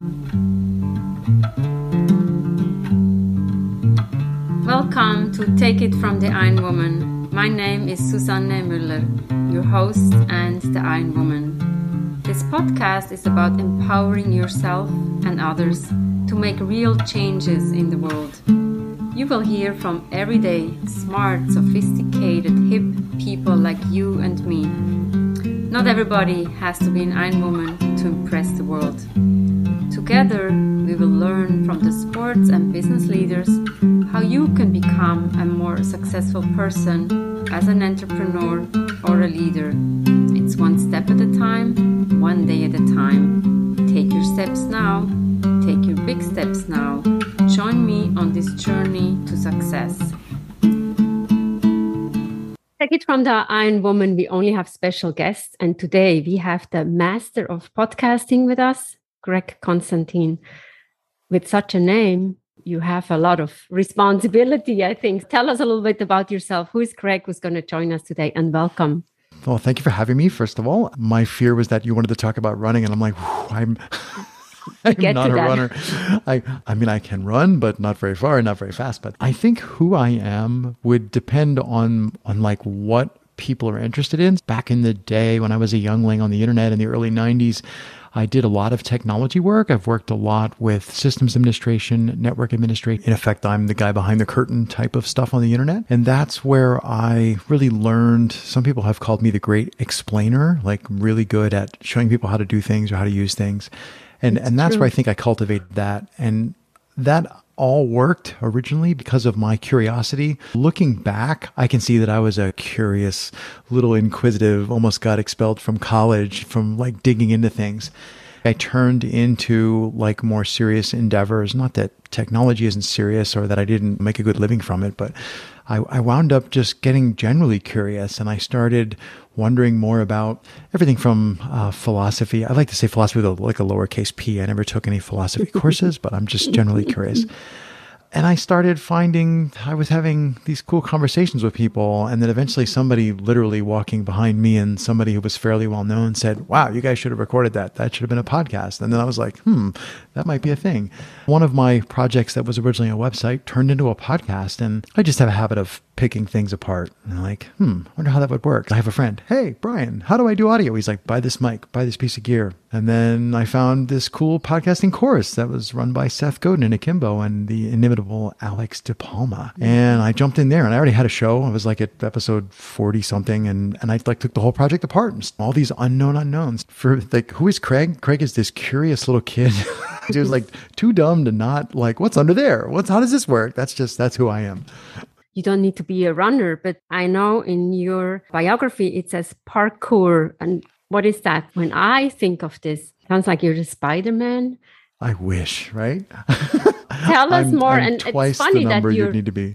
Welcome to Take It from the Iron Woman. My name is Susanne Müller, your host and the Iron Woman. This podcast is about empowering yourself and others to make real changes in the world. You will hear from everyday, smart, sophisticated, hip people like you and me. Not everybody has to be an Iron Woman to impress the world. Together, we will learn from the sports and business leaders how you can become a more successful person as an entrepreneur or a leader. It's one step at a time, one day at a time. Take your steps now. Take your big steps now. Join me on this journey to success. Take it from the Iron Woman. We only have special guests. And today we have the master of podcasting with us, Greg Constantine. With such a name, you have a lot of responsibility, I think. Tell us a little bit about yourself. Who is Greg who's going to join us today? And welcome. Well, thank you for having me, first of all. My fear was that you wanted to talk about running, and I'm like, I'm not a runner. I mean, I can run, but not very far, not very fast. But I think who I am would depend on like what people are interested in. Back in the day when I was a youngling on the internet in the early 90s, I did a lot of technology work. I've worked a lot with systems administration, network administration. In effect, I'm the guy behind the curtain type of stuff on the internet. And that's where I really learned, some people have called me the great explainer, like really good at showing people how to do things or how to use things. And that's where I think I cultivated that. And that all worked originally because of my curiosity. Looking back, I can see that I was a curious, little inquisitive, almost got expelled from college from like digging into things. I turned into like more serious endeavors. Not that technology isn't serious or that I didn't make a good living from it, but I wound up just getting generally curious, and I started wondering more about everything from philosophy. I like to say philosophy with like a lowercase p. I never took any philosophy courses, but I'm just generally curious. And I started finding I was having these cool conversations with people. And then eventually somebody literally walking behind me and somebody who was fairly well known said, wow, you guys should have recorded that. That should have been a podcast. And then I was like, that might be a thing. One of my projects that was originally a website turned into a podcast. And I just have a habit of picking things apart. And I'm like, I wonder how that would work. I have a friend. Hey, Brian, how do I do audio? He's like, buy this mic, buy this piece of gear. And then I found this cool podcasting course that was run by Seth Godin and Akimbo and the inimitable Alex DePalma. And I jumped in there and I already had a show. I was like at episode 40 something. And I like took the whole project apart and all these unknown unknowns for like, who is Craig? Craig is this curious little kid. He was like too dumb to not like, what's under there? How does this work? That's who I am. You don't need to be a runner, but I know in your biography, it says parkour. And what is that? When I think of this, sounds like you're the Spider-Man. I wish, right? Tell us more. I'm and twice it's funny the number that you need to be.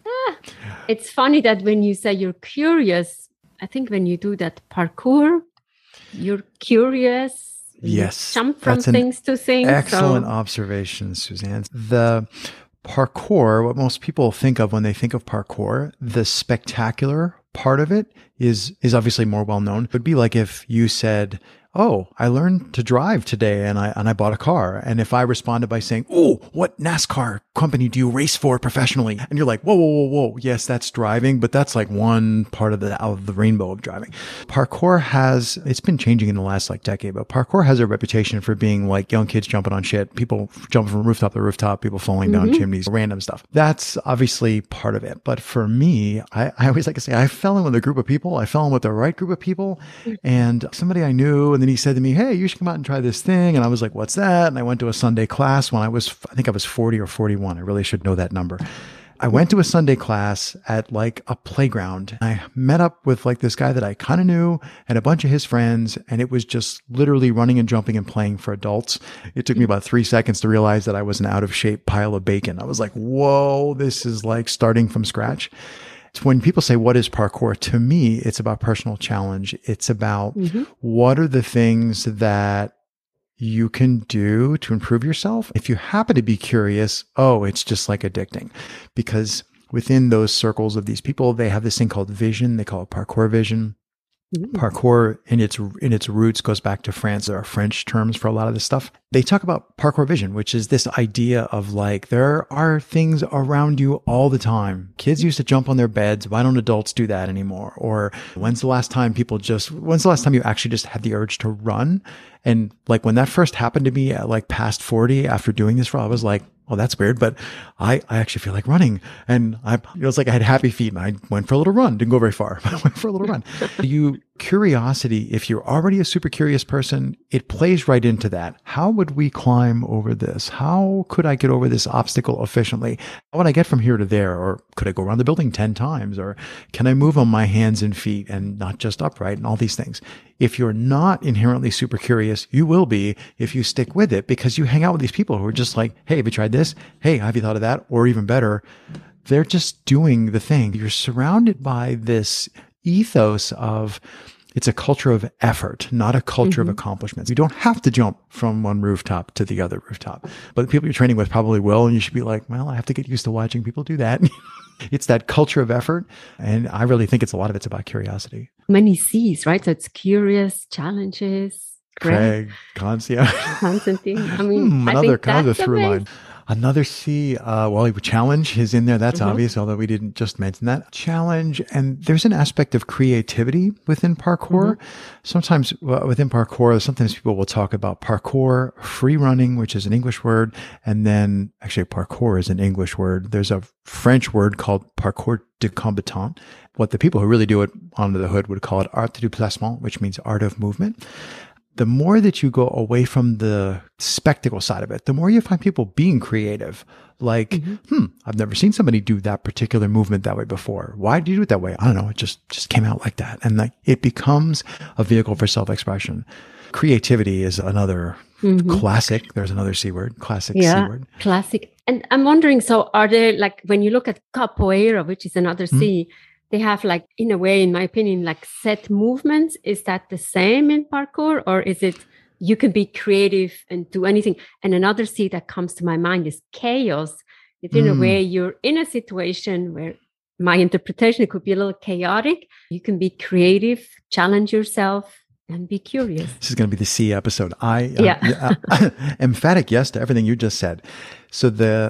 It's funny that when you say you're curious, I think when you do that parkour, you're curious. Yes. You jump from things to things. Excellent observation, Suzanne. The parkour, what most people think of when they think of parkour, the spectacular part of it is obviously more well known. It would be like if you said, oh, I learned to drive today and I bought a car. And if I responded by saying, oh, what NASCAR company do you race for professionally? And you're like, whoa. Yes, that's driving, but that's like one part of the rainbow of driving. Parkour it's been changing in the last like decade, but parkour has a reputation for being like young kids jumping on shit, people jumping from rooftop to rooftop, people falling down chimneys, random stuff. That's obviously part of it. But for me, I always like to say, I fell in with a group of people. I fell in with the right group of people and somebody I knew. And then he said to me, hey, you should come out and try this thing. And I was like, what's that? And I went to a Sunday class when I think I was 40 or 41. I really should know that number. I went to a Sunday class at like a playground. I met up with like this guy that I kind of knew and a bunch of his friends. And it was just literally running and jumping and playing for adults. It took me about 3 seconds to realize that I was an out of shape pile of bacon. I was like, whoa, this is like starting from scratch. When people say, what is parkour? To me, it's about personal challenge. It's about what are the things that you can do to improve yourself. If you happen to be curious, it's just like addicting, because within those circles of these people, they have this thing called vision. They call it parkour vision. Parkour in its roots goes back to France. There are French terms for a lot of this stuff. They talk about parkour vision, which is this idea of like, there are things around you all the time. Kids used to jump on their beds. Why don't adults do that anymore? Or when's the last time you actually just had the urge to run? And like when that first happened to me at like past 40 after doing this for, I was like, oh, that's weird, but I actually feel like running. And it was like I had happy feet and I went for a little run. Didn't go very far, but I went for a little run. Curiosity, if you're already a super curious person, it plays right into that. How would we climb over this? How could I get over this obstacle efficiently? How would I get from here to there? Or could I go around the building 10 times? Or can I move on my hands and feet and not just upright and all these things? If you're not inherently super curious, you will be if you stick with it, because you hang out with these people who are just like, hey, have you tried this? Hey, have you thought of that? Or even better, they're just doing the thing. You're surrounded by this ethos of, it's a culture of effort, not a culture of accomplishments. You don't have to jump from one rooftop to the other rooftop, but the people you're training with probably will. And you should be like, well, I have to get used to watching people do that. It's that culture of effort. And I really think a lot of it's about curiosity. Many C's, right? So it's curious, challenges. Craig, Constantine. I mean, I think kind of a that's through amazing. line. Another C, challenge is in there. That's obvious, although we didn't just mention that. Challenge. And there's an aspect of creativity within parkour. Sometimes within parkour, sometimes people will talk about parkour, free running, which is an English word. And then actually parkour is an English word. There's a French word called parcours de combattant. What the people who really do it under the hood would call it art du placement, which means art of movement. The more that you go away from the spectacle side of it, the more you find people being creative. Like, I've never seen somebody do that particular movement that way before. Why do you do it that way? I don't know. It just came out like that. And like, it becomes a vehicle for self-expression. Creativity is another classic. There's another C word, classic C word. Classic. And I'm wondering, so are there, like, when you look at capoeira, which is another C, they have, like, in a way, in my opinion, like set movements. Is that the same in parkour, or is it you can be creative and do anything? And another C that comes to my mind is chaos. It's in a way you're in a situation where my interpretation, it could be a little chaotic. You can be creative, challenge yourself, and be curious. This is going to be the C episode. Emphatic yes to everything you just said. So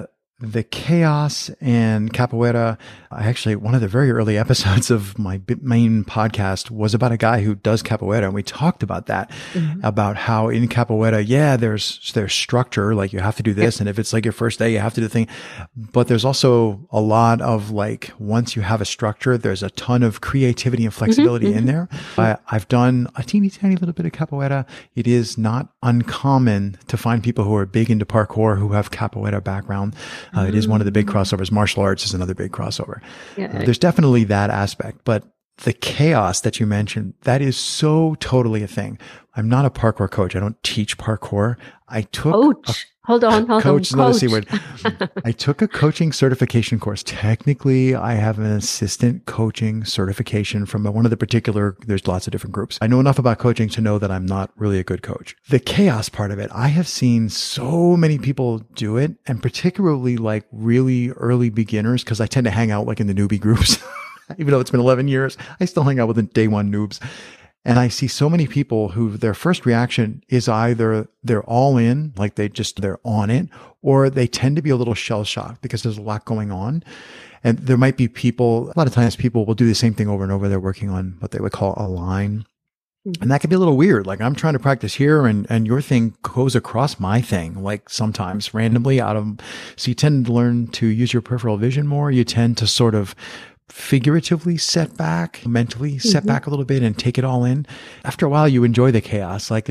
the chaos and capoeira, one of the very early episodes of my main podcast was about a guy who does capoeira. And we talked about that, about how in capoeira, there's structure, like you have to do this. And if it's like your first day, you have to do the thing. But there's also a lot of like, once you have a structure, there's a ton of creativity and flexibility in there. I've done a teeny tiny little bit of capoeira. It is not uncommon to find people who are big into parkour who have capoeira background. It is one of the big crossovers. Martial arts is another big crossover. There's definitely that aspect, but the chaos that you mentioned, that is so totally a thing. I'm not a parkour coach. I don't teach parkour. I took Hold on. Coach is another C word. I took a coaching certification course. Technically, I have an assistant coaching certification from one of the particular, there's lots of different groups. I know enough about coaching to know that I'm not really a good coach. The chaos part of it, I have seen so many people do it, and particularly like really early beginners, because I tend to hang out like in the newbie groups. Even though it's been 11 years, I still hang out with the day one noobs. And I see so many people who their first reaction is either they're all in, like they're on it, or they tend to be a little shell shocked because there's a lot going on. And there might be people, a lot of times people will do the same thing over and over. They're working on what they would call a line. And that can be a little weird. Like I'm trying to practice here and your thing goes across my thing, like sometimes randomly so you tend to learn to use your peripheral vision more. You tend to sort of figuratively mentally set back a little bit and take it all in. After a while, you enjoy the chaos. Like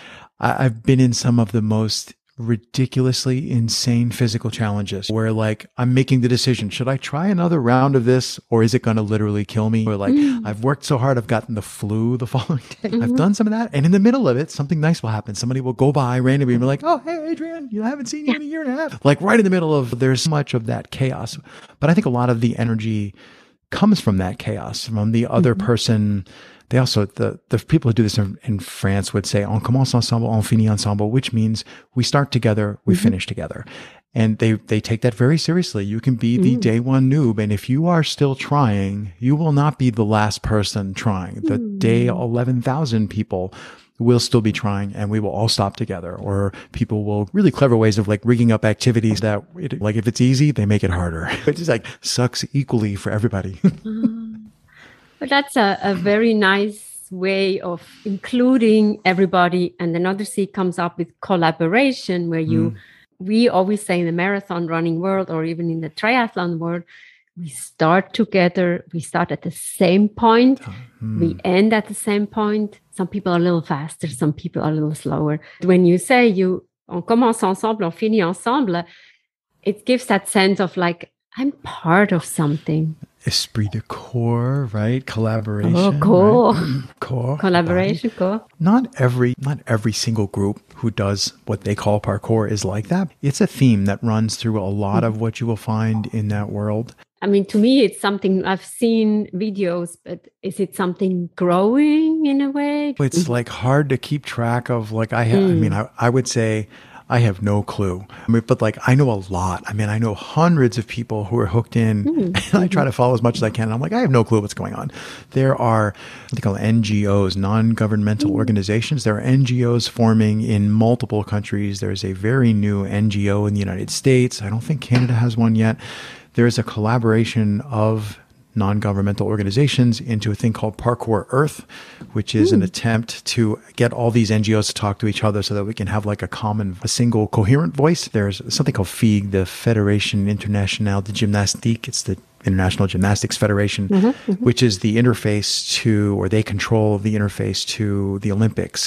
I've been in some of the most ridiculously insane physical challenges where like I'm making the decision, should I try another round of this or is it going to literally kill me? Or like I've worked so hard, I've gotten the flu the following day. I've done some of that. And in the middle of it, something nice will happen. Somebody will go by randomly and be like, oh, hey, Adrian, I haven't seen you in a year and a half. Like right in the middle of, there's so much of that chaos. But I think a lot of the energy comes from that chaos, from the other person. They also, the people who do this in France would say, on commence ensemble, on finit ensemble, which means we start together, we finish together. And they take that very seriously. You can be the day one noob. And if you are still trying, you will not be the last person trying. The day 11,000 people will still be trying, and we will all stop together. Or people will really clever ways of like rigging up activities that like if it's easy, they make it harder. It just like sucks equally for everybody. But that's a very nice way of including everybody. And another C comes up with collaboration, where we always say in the marathon running world, or even in the triathlon world, we start together. We start at the same point. We end at the same point. Some people are a little faster. Some people are a little slower. When you say on commence ensemble, on finit ensemble, it gives that sense of like, I'm part of something. Esprit de corps, right? Collaboration. Oh, corps. Right? Corps. Collaboration, corps. Not every single group who does what they call parkour is like that. It's a theme that runs through a lot of what you will find in that world. I mean, to me, it's something I've seen videos, but is it something growing in a way? It's like hard to keep track of. Like I would say I have no clue. But like I know a lot. I mean, I know hundreds of people who are hooked in, and I try to follow as much as I can. And I'm like, I have no clue what's going on. There are what they call NGOs, non-governmental organizations. There are NGOs forming in multiple countries. There's a very new NGO in the United States. I don't think Canada has one yet. There's a collaboration of non-governmental organizations into a thing called Parkour Earth, which is an attempt to get all these NGOs to talk to each other so that we can have like a single coherent voice. There's something called FIG, the Fédération Internationale de Gymnastique. It's the International Gymnastics Federation, which is the interface to, or they control the interface to the Olympics.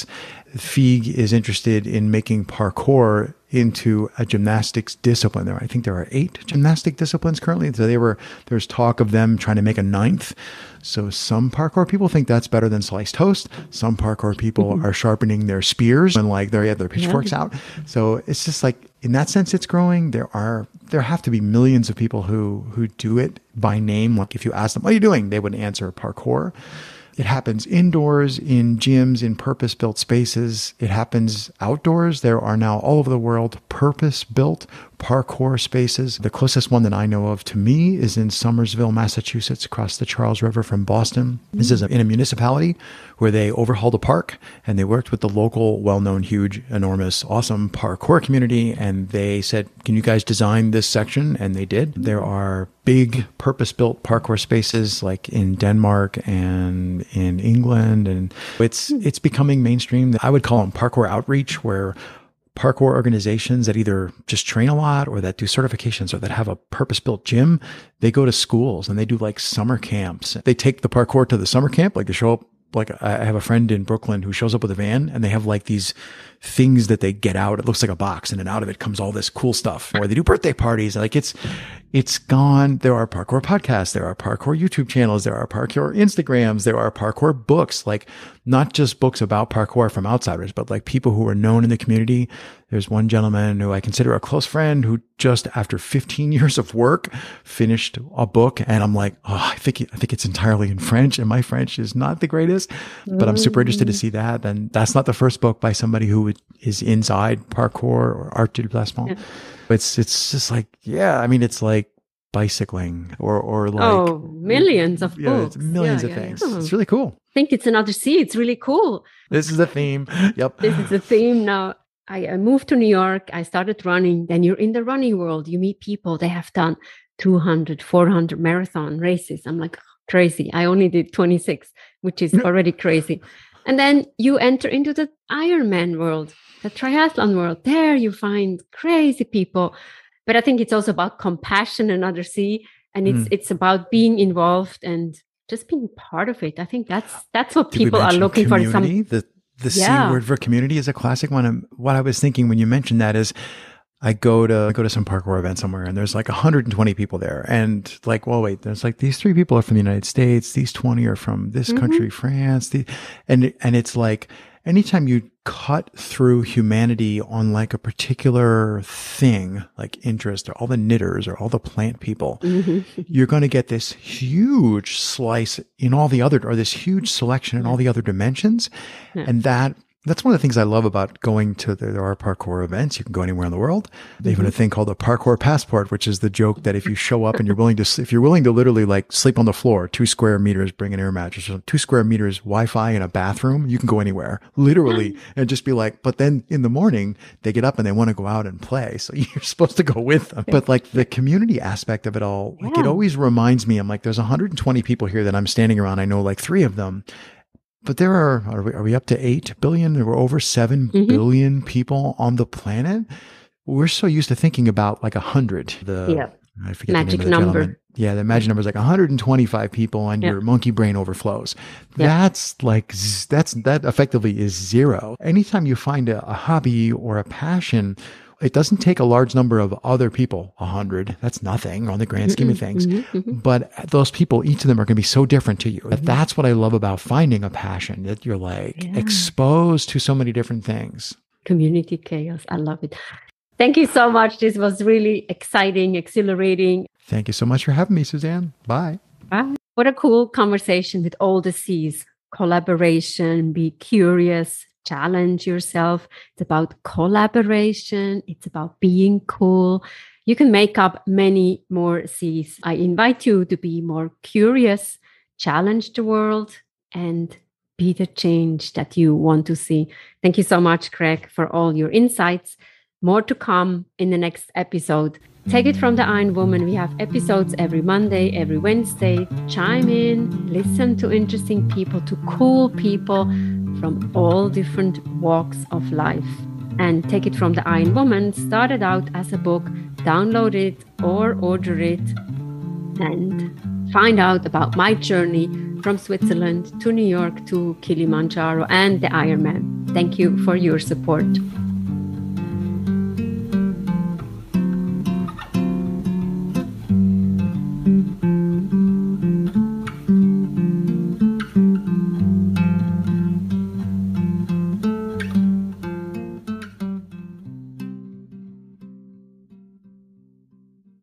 FIG is interested in making parkour into a gymnastics discipline. I think there are 8 gymnastic disciplines currently. So there's talk of them trying to make a 9th. So some parkour people think that's better than sliced toast. Some parkour people are sharpening their spears and like their pitchforks out. So it's just like, in that sense, it's growing. There have to be millions of people who do it by name. Like if you ask them, what are you doing? They would answer parkour. It happens indoors, in gyms, in purpose-built spaces. It happens outdoors. There are now all over the world purpose-built parkour spaces. The closest one that I know of to me is in Somersville, Massachusetts, across the Charles River from Boston. This is in a municipality where they overhauled a park, and they worked with the local, well-known, huge, enormous, awesome parkour community. And they said, can you guys design this section? And they did. There are big purpose-built parkour spaces like in Denmark and in England. And it's becoming mainstream. I would call them parkour outreach, where parkour organizations that either just train a lot or that do certifications or that have a purpose-built gym, they go to schools and they do like summer camps. They take the parkour to the summer camp, like they show up. Like I have a friend in Brooklyn who shows up with a van, and they have like these things that they get out. It looks like a box, and then out of it comes all this cool stuff. Or they do birthday parties. Like it's gone. There are parkour podcasts. There are parkour YouTube channels. There are parkour Instagrams. There are parkour books, like not just books about parkour from outsiders, but like people who are known in the community. There's one gentleman who I consider a close friend who just after 15 years of work finished a book. And I'm like, I think it's entirely in French, and my French is not the greatest, but I'm super interested to see that. And that's not the first book by somebody who is inside parkour or art du déplacement. Yeah. It's just like, I mean, it's like bicycling or like millions of books. It's millions of things. Yeah. It's really cool. I think it's another C. It's really cool. This is a theme. Yep. This is a theme now. I moved to New York. I started running. Then you're in the running world. You meet people. They have done 200, 400 marathon races. I'm like, crazy. I only did 26, which is already crazy. And then you enter into the Ironman world, the triathlon world. There you find crazy people. But I think it's also about compassion, another C. And it's about being involved and just being part of it. I think that's what people are looking for. The C word for community is a classic one. And what I was thinking when you mentioned that is, I go to some parkour event somewhere, and there's like 120 people there, and like, well, wait, there's like these 3 people are from the United States, these 20 are from this country, France, and it's like anytime you cut through humanity on like a particular thing, like interest, or all the knitters or all the plant people, you're going to get this huge slice in all the other, or this huge selection in all the other dimensions. And that That's one of the things I love about going to, there are parkour events. You can go anywhere in the world. They have a thing called a parkour passport, which is the joke that if you show up and you're willing to literally like sleep on the floor, 2 square meters, bring an air mattress, 2 square meters, Wi-Fi in a bathroom, you can go anywhere, literally, and just be like, but then in the morning they get up and they want to go out and play. So you're supposed to go with them. But like the community aspect of it all, like it always reminds me, I'm like, there's 120 people here that I'm standing around. I know like 3 of them. But there are we up to 8 billion? There were over 7 billion people on the planet. We're so used to thinking about like 100. I forget magic the name of the number. gentleman. Yeah, the magic number is like 125 people and your monkey brain overflows. That's like, that effectively is 0. Anytime you find a hobby or a passion, it doesn't take a large number of other people, 100. That's nothing on the grand scheme of things. But those people, each of them are going to be so different to you. That's what I love about finding a passion, that you're like exposed to so many different things. Community chaos. I love it. Thank you so much. This was really exciting, exhilarating. Thank you so much for having me, Suzanne. Bye. Bye. What a cool conversation with all the C's. Collaboration, be curious, challenge yourself. It's about collaboration. It's about being cool. You can make up many more C's. I invite you to be more curious, challenge the world, and be the change that you want to see. Thank you so much, Craig, for all your insights. More to come in the next episode. Take it from the Iron Woman. We have episodes every Monday, every Wednesday. Chime in, listen to interesting people, to cool people from all different walks of life. And Take It from the Iron Woman started out as a book. Download it or order it and find out about my journey from Switzerland to New York to Kilimanjaro and the Ironman. Thank you for your support.